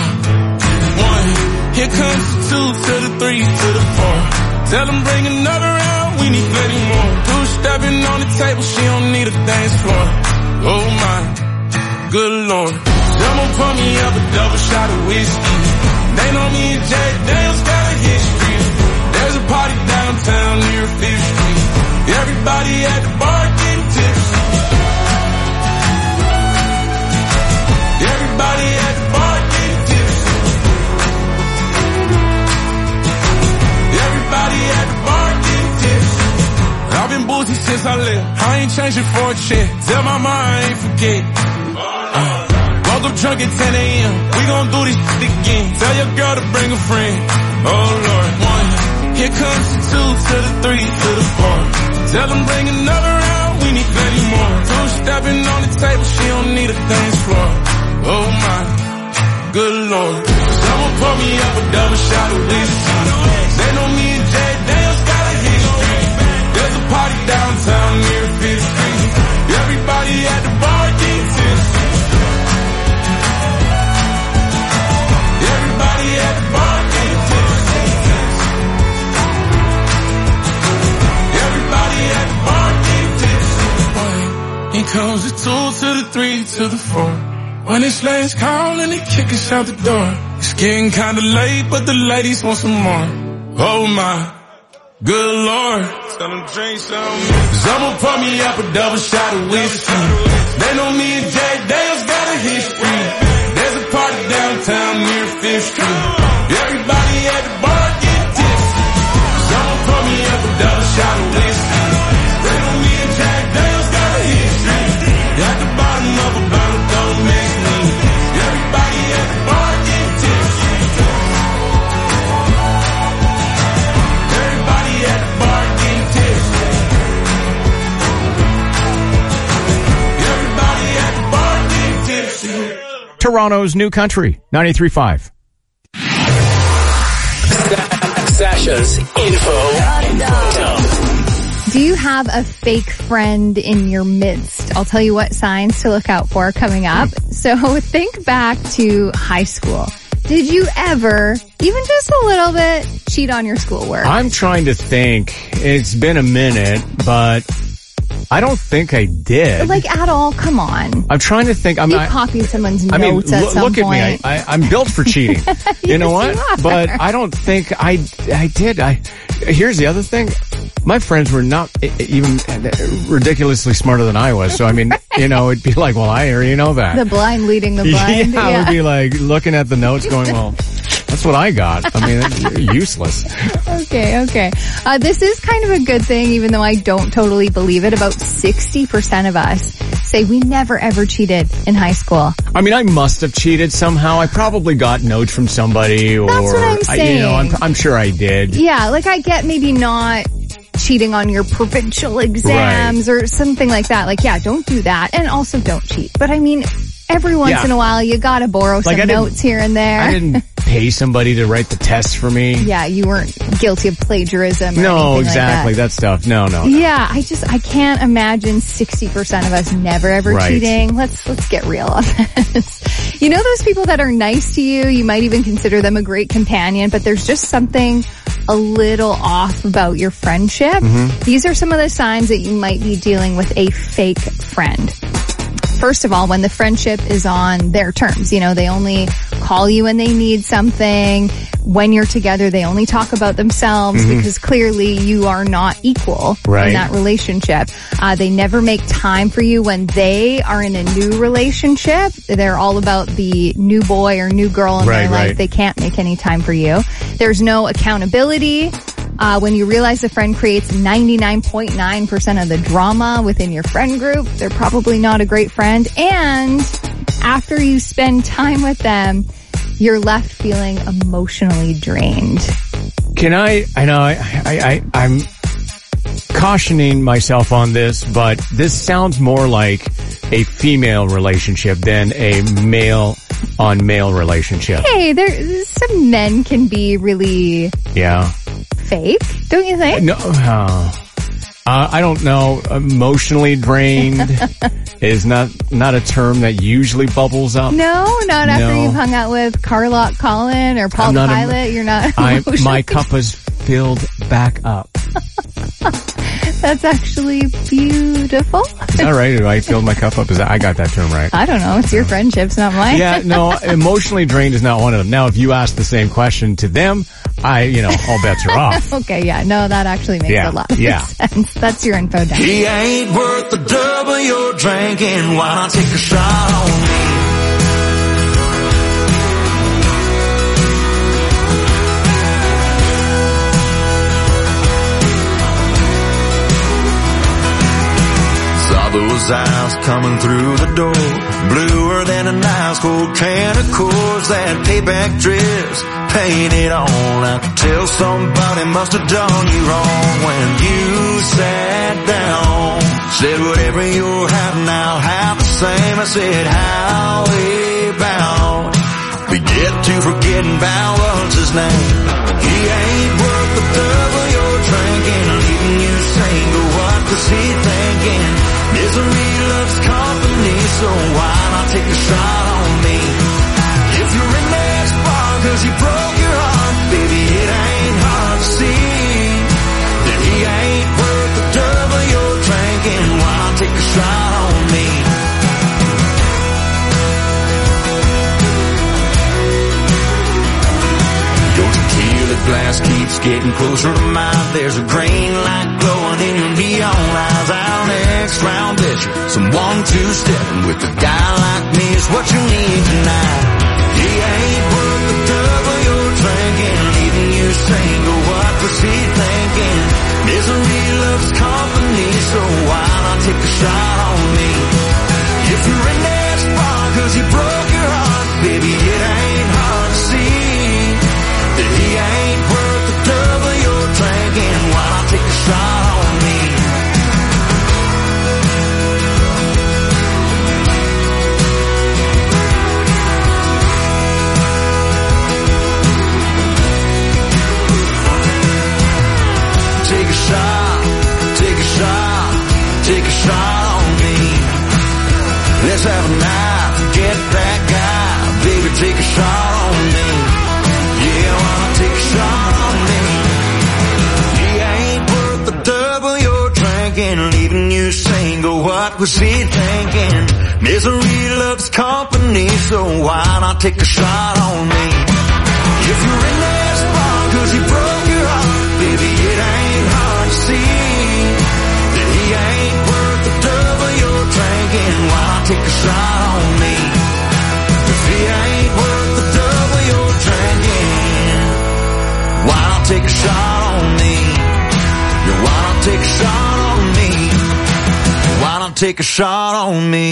1, here comes the 2 to the 3 to the 4. Tell them bring another round, we need plenty more. 2 stepping on the table, she don't need a dance floor. Oh my, good lord. Someone pour me up a double shot of whiskey. They know me and Jack Daniels got a history. There's a party downtown near 5th Street. Everybody at the bar getting tipsy. Everybody at the bar getting tipsy. Everybody at the bar getting tipsy. I've been boozy since I left. I ain't changing for a check. Tell my mind I ain't forget. Woke up drunk at 10 a.m. We gon' do this shit again. Tell your girl to bring a friend. Oh Lord. 1. Here comes the 2 to the 3 to the 4. Tell them bring another round. We need plenty more. 2 stepping on the table. She don't need a dance floor. Oh my. Good Lord. Someone pour me up a double shot of whiskey. They know me and Jay Daniels got a history. There's a party downtown near 5th Street. Everybody at the bar getting tipsy. Everybody at the bar getting tipsy. Everybody at the bar getting tipsy. Here comes the 2 to the 3 to the 4. When it's last call and they kick us out the door. It's getting kinda late, but the ladies want some more. Oh my, good Lord. Tell them drink some. Someone pour me up a double shot of whiskey. They know me and Jay Daniels got a history. There's a party downtown near 5th Street. Everybody at the bar get tipsy. Someone pour me up a double shot of whiskey. They know me and Jay Daniels got a history. At the bottom of a bottle, don't mix me. Everybody at the bar get tipsy. Everybody at the bar get tipsy. Everybody at the bar get tipsy. Toronto's New Country, 93.5. Sasha's info dump. Do you have a fake friend in your midst? I'll tell you what signs to look out for coming up. So think back to high school. Did you ever, even just a little bit, cheat on your schoolwork? I'm trying to think. It's been a minute, but I don't think I did. Like at all? Come on. I'm trying to think. You copied someone's notes at some look point. At me. I'm built for cheating. You know what? But I don't think I did. Here's the other thing. My friends were not even ridiculously smarter than I was. So, I mean, it'd be like, well, I already know that. The blind leading the blind. Yeah, I would be like looking at the notes going, well, that's what I got. I mean, you're useless. Okay. This is kind of a good thing, even though I don't totally believe it. About 60% of us say we never ever cheated in high school. I mean, I must have cheated somehow. I probably got notes from somebody, or that's what I'm saying. I'm sure I did. Yeah, like I get maybe not cheating on your provincial exams or something like that. Like, yeah, don't do that, and also don't cheat. But I mean, every once in a while, you gotta borrow some notes here and there. I didn't pay somebody to write the tests for me. Yeah, you weren't guilty of plagiarism or no, anything exactly. like that. That stuff. No. Yeah, I can't imagine 60% of us never ever cheating. Let's get real on this. You know those people that are nice to you, you might even consider them a great companion, but there's just something a little off about your friendship. Mm-hmm. These are some of the signs that you might be dealing with a fake friend. First of all, when the friendship is on their terms, they only call you when they need something. When you're together, they only talk about themselves because clearly you are not equal in that relationship. They never make time for you when they are in a new relationship. They're all about the new boy or new girl in their life. They can't make any time for you. There's no accountability. When you realize a friend creates 99.9% of the drama within your friend group, they're probably not a great friend. And after you spend time with them, you're left feeling emotionally drained. I'm cautioning myself on this, but this sounds more like a female relationship than a male on male relationship. Hey, some men can be really fake, don't you think? No, I don't know. Emotionally drained is not a term that usually bubbles up. No, not after you've hung out with Carlock Collin or Paul the Pilot. You're not. My cup is filled back up. That's actually beautiful. Is that right? I filled my cup up. I got that term right? I don't know. It's your friendships, not mine. Yeah, no, emotionally drained is not one of them. Now, if you ask the same question to them, all bets are off. Okay, yeah, no, that actually makes a lot of sense. That's your info down. He ain't worth the double you're drinking. Why not take a shot on me? Saw those eyes coming through the door, bluer than an ice cold can of Coors. That payback dress painted on, I could tell somebody must have done you wrong. When you sat down, said whatever you're having, I'll have the same. I said, how about we get to forgetting about what's his name? He ain't worth the double you're drinking, leaving you single. What was he thinking? Misery loves company, so why not take a shot on me? If you're in that spot 'cause he broke your heart, baby, it ain't hard to see that he ain't worth the double you're drinking. Why not take a shot on me? Your tequila glass keeps getting closer to mine. There's a green light glowing in your neon eyes. Our next round bet you some 1-2-stepping with a guy like me is what you need tonight. He ain't worth the double you're drinking, leaving you single. What was he thinking? Misery loves company, so why not take a shot on me? If you're in that spot 'cause he broke your heart, baby, it ain't hard to see that he ain't worth the double you're drinking. Why not take a shot on me? Take a shot, take a shot, take a shot on me. Let's have a night, forget that guy, baby, take a shot on me. Yeah, why not take a shot on me? He ain't worth the double you're drinking, leaving you single. What was he thinking? Misery loves company, so why not take a shot on me? If you're in that spot 'cause he broke your heart, baby, it ain't hard to see that he ain't worth the double you're drinking. Why not take a shot on me? If he ain't worth the double you're drinking, why not take a shot on me? Yeah, why not take a shot on me? Why not take a shot on me?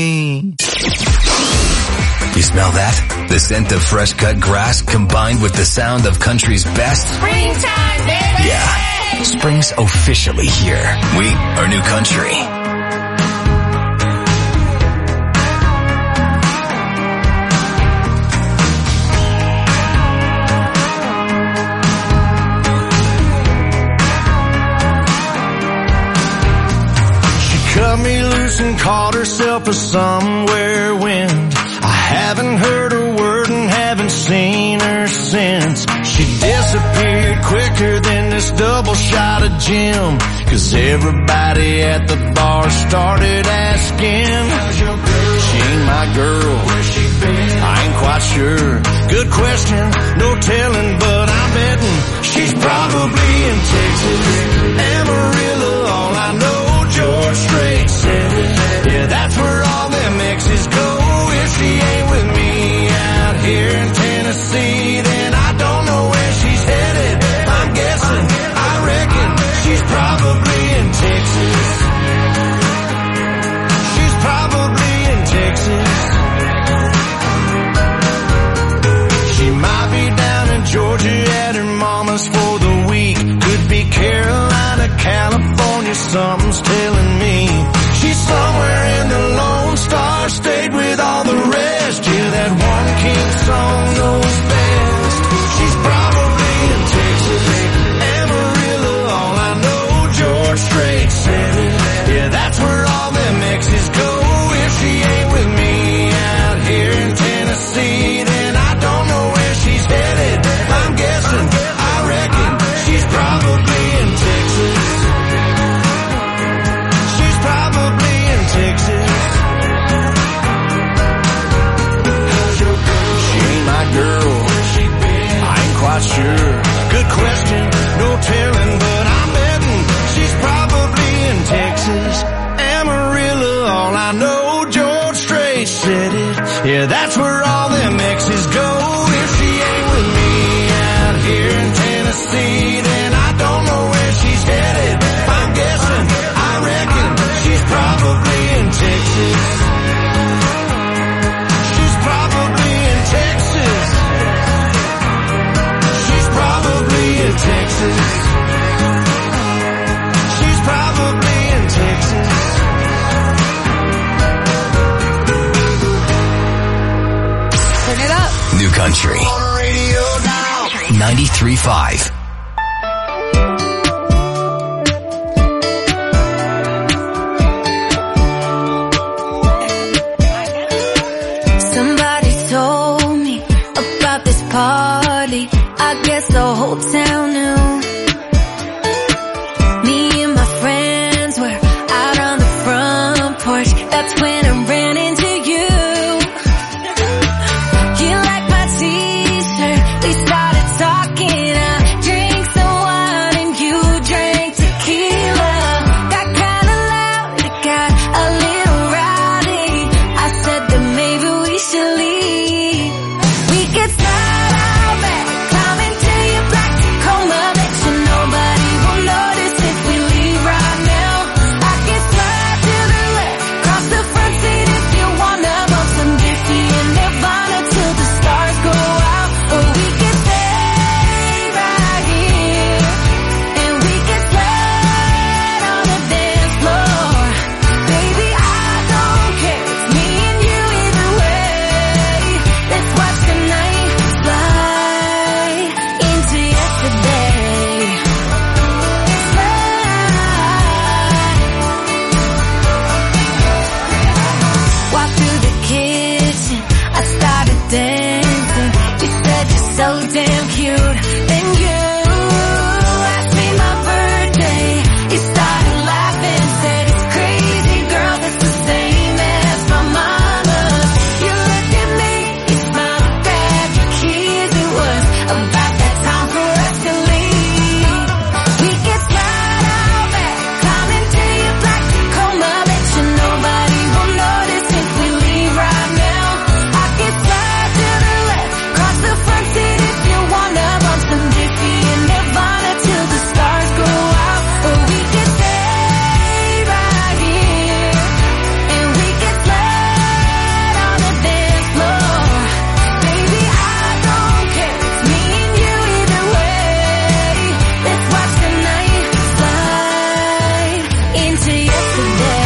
You smell that? The scent of fresh cut grass combined with the sound of country's best. Springtime, baby! Yeah, spring's officially here. We are New Country. Cut me loose and caught herself a somewhere wind. I haven't heard a word and haven't seen her since. She disappeared quicker than this double shot of gin. 'Cause everybody at the bar started asking, she ain't my girl, where's she been? I ain't quite sure. Good question, no telling, but I'm betting she's probably in Texas. Amarillo, all I know, George Strait said it. Yeah, that's where all them exes go. If she ain't with me out here in Tennessee, then I don't know where she's headed. I'm guessing, I reckon she's probably in Texas. She's probably in Texas. She might be down in Georgia at her mama's for the week. Could be Carolina, California, something's telling me. She's somewhere in the Lone Star State with all the rest. Yeah, that one king song knows best. She's probably in Texas. Amarillo, all I know, George Strait said it. Yeah, that's where all them exes go. If she ain't with me out here in Tennessee, then I don't know where she's headed. I'm guessing, I reckon she's probably in Texas. She's probably in Texas. She ain't my girl, I ain't quite sure. Good question, no telling, but I'm betting she's probably in Texas. Amarillo, all I know, George Strait said it. Yeah, that's where all them exes go. If she ain't with me out here in Tennessee, then I don't know where she's headed. I'm guessing, I reckon she's probably Country 93.5. Somebody told me about this party. I guess the whole town knew. Me and my friends were out on the front porch. That's when I ran into you. You liked my t-shirt. We started talking. I drank some wine and you drank tequila. Got kinda loud. It got a little rowdy. I said that maybe we should leave. We could slide out back, climb into your black Tacoma. Bet you nobody will notice if we leave right now. I can slide to the left, cross the front seat if you wanna. Bump some Dixie and Nirvana till the stars go out. Or we could stay right here, and we could slide on the dance floor. Baby, I don't care, it's me and you either way. Let's watch the night slide into yesterday. Walk through the kitchen, I started dancing. You said you're so damn cute. Then you asked me my birthday. You started laughing, said it's crazy, girl, that's the same as my mama's. You looked at me, you smiled, grabbed your keys. It was about that time for us to leave. We could slide out back, climb into your black Tacoma. Bet you nobody will notice if we leave right now. I could slide to the left, cross the front seat if you wanna. Bump some Dixie and Nirvana till the stars go out. Or we could stay right here, and we could slide on the dance floor. Baby, I don't care, it's me and you either way. Let's watch the night slide into yesterday.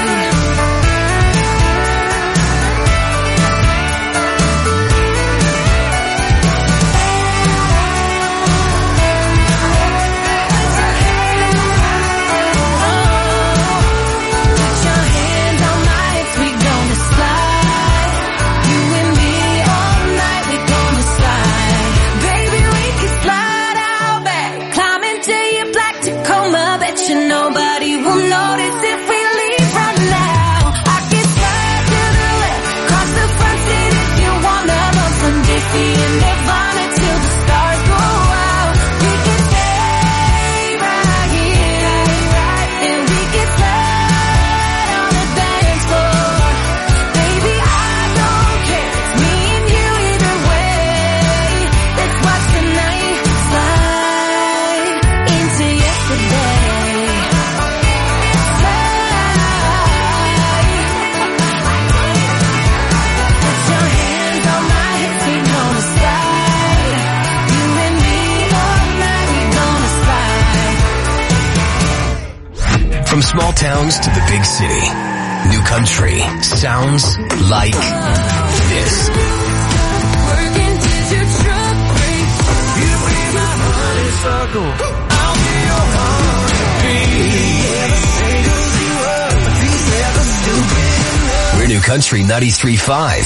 Put your hands on my hips, we gonna slide. You and me all night, we gonna slide. Baby, we can slide out back, climb into your black Tacoma. Bet you nobody will notice if we leave right now. I can slide to the left, cross the front seat if you wanna. Bump some Dixie and Nirvana till the stars go out. We can stay right here, and we can slide on the dance floor. Baby, I don't care, it's me and you either way. Let's watch the night slide into yesterday. Slide. Put your hands on my hips, we gonna slide. You and me all night, we gonna slide. From small towns to the big city, New Country sounds like this. Working till your truck breaks. You be my honeysuckle, I'll be your honeybee. Never singles you up, but he's never stupid enough. We're New Country 93.5.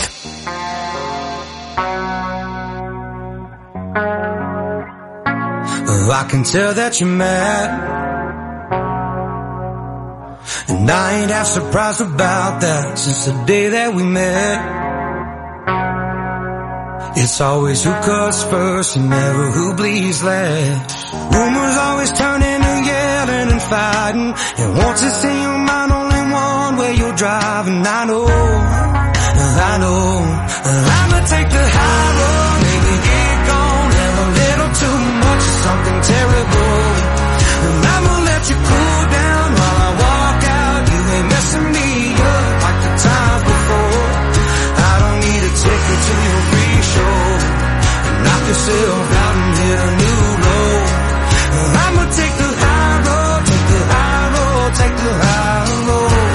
I can tell that you're mad, and I ain't half surprised about that. Since the day that we met, it's always who cuts first and never who bleeds last. Rumors always turn into yelling and fighting, and once it's in your mind, only one way you're driving. I know, I'ma take the high road, maybe get gone, have a little too much of something terrible, and I'ma let you cool down while I walk out. You ain't messing me up like the times before. I don't need a ticket to your free show. Knock yourself out and hit a new low. I'ma take the high road, take the high road, take the high road.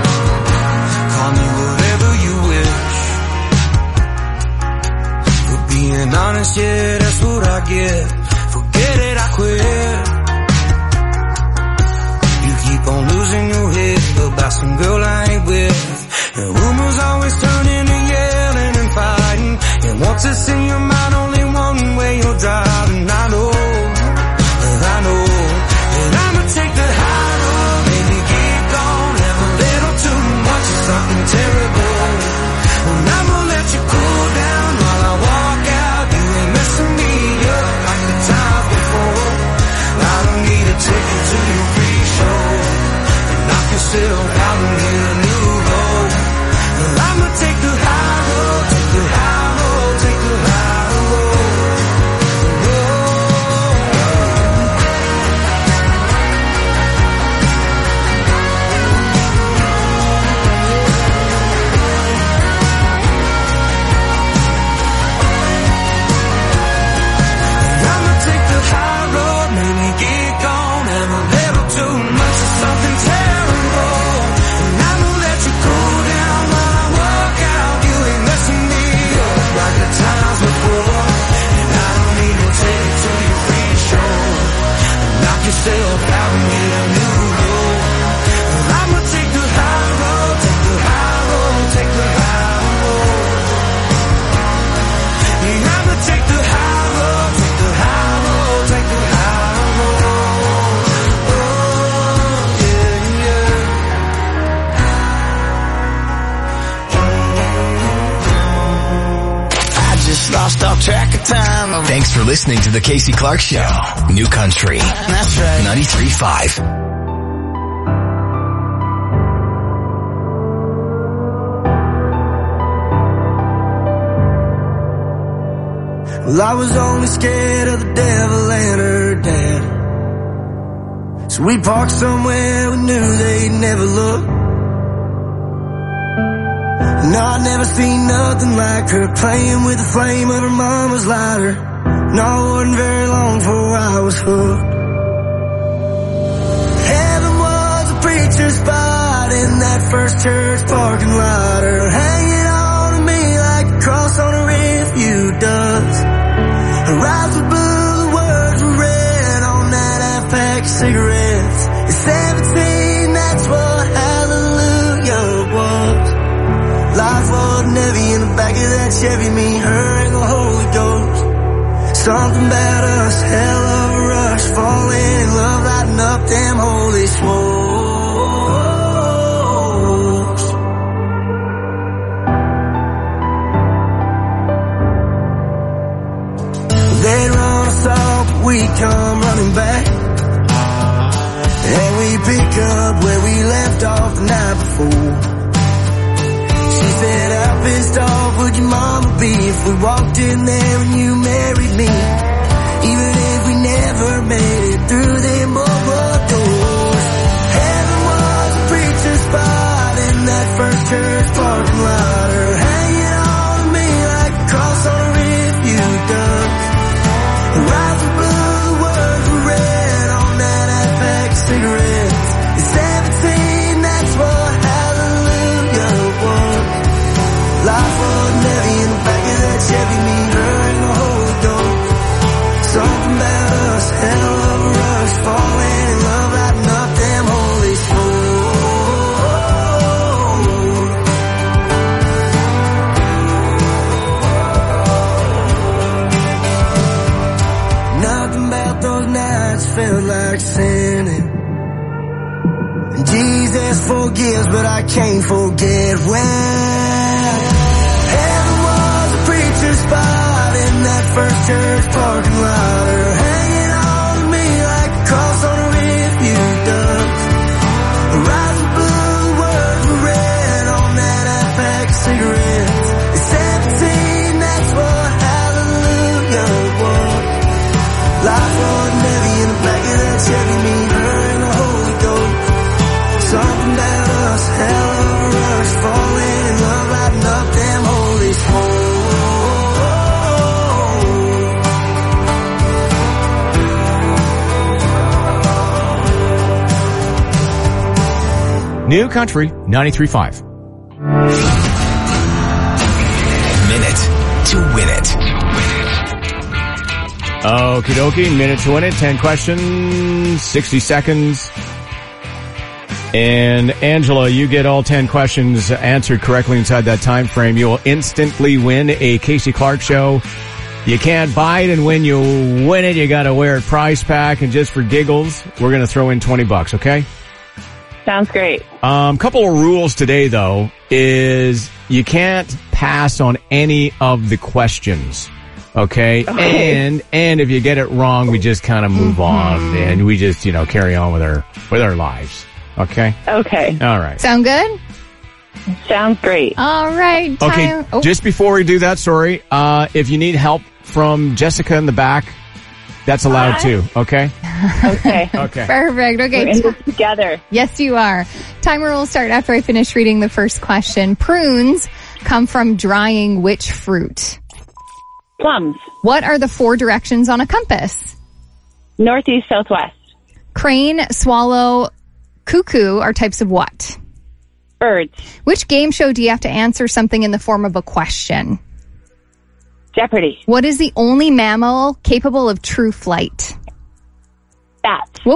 Call me whatever you wish. But chance, yeah, that's what I get. Forget it, I quit. You keep on losing your head about some girl I ain't with. And rumors always turn into yelling and fighting. And once it's in your mind, only one way you're driving. I know. And I'ma take the high road, maybe get gone. Have a little too much of something terrible. And I'ma let you cool down while I walk out. You ain't messing me up like the times before. I don't need a ticket to your free show. And knock yourself out and get a new road. And I'ma take the high road, take the high road, take the high road. Yourself out and get a new road. And I'ma take the high road, take the high road, take the high road. Yeah, I'ma take the high road, take the high road, take the high road. Oh, yeah, yeah. I just lost all track of time. Thanks for listening to the Casey Clark Show. New Country. That's right. 93.5. Well, I was only scared of the devil and her dad. So we parked somewhere we knew they'd never look. No, I'd never seen nothing like her playing with the flame of her mama's lighter. No, it wasn't very long before I was hooked. Heaven was a preacher's spot in that first church parking lot. Her hanging on to me like a cross on a refuge does. Her eyes were blue, the words were red on that half-pack of cigarettes. At 17, that's what hallelujah was. Life wasn't heavy in the back of that Chevy, me, her, and the Holy Ghost. Something about us, hell of a rush, falling in love, lighting up them holy smokes. They'd run us off, but we come running back. And we pick up where we left off the night before. She said, how pissed off would your mama be if we walked in there and you married me? Even if we never made it through them bubble doors. Heaven was a preacher's spot in that first church parking lot. Her hanging on to me like a cross on a refuge does. Her eyes were blue, the words were red on that half-pack of cigarettes. At 17, that's what hallelujah was. Life wasn't heavy in the back of that Chevy, me, her, and the Holy Ghost. Something about us, hell of a rush, falling in love, lighting up them holy souls. Nothing about those nights felt like sinning. And Jesus forgives, but I can't forget when. Heaven was a preacher's spot in that first church parking lot. Her hanging on to me like a cross on a refuge does. Her eyes were blue, the words were red on that half-pack of cigarettes. At 17, that's what hallelujah was. Life wasn't heavy in the back of that Chevy, me, her, and the Holy Ghost. Something about us, hell of a rush, falling in love, lighting up them holy souls. New Country 93.5. Minute to win it. Okie dokie, minute to win it, 10 questions, 60 seconds. And Angela, you get all 10 questions answered correctly inside that time frame. You will instantly win a Casey Clark Show. You can't buy it, and when you win it, you gotta wear a prize pack. And just for giggles, we're gonna throw in $20, okay? Sounds great. Couple of rules today, though, is you can't pass on any of the questions. Okay. And if you get it wrong, we just kind of move on and we just, carry on with our lives. Okay. Okay. All right. Sound good? Sounds great. All right. Okay. Just before we do that, sorry, if you need help from Jessica in the back, that's allowed too. Okay. Okay. Okay. Perfect. Okay. We're in this together. Yes, you are. Timer will start after I finish reading the first question. Prunes come from drying which fruit? Plums. What are the 4 directions on a compass? Northeast, southwest. Crane, swallow, cuckoo are types of what? Birds. Which game show do you have to answer something in the form of a question? Jeopardy. What is the only mammal capable of true flight? Bats.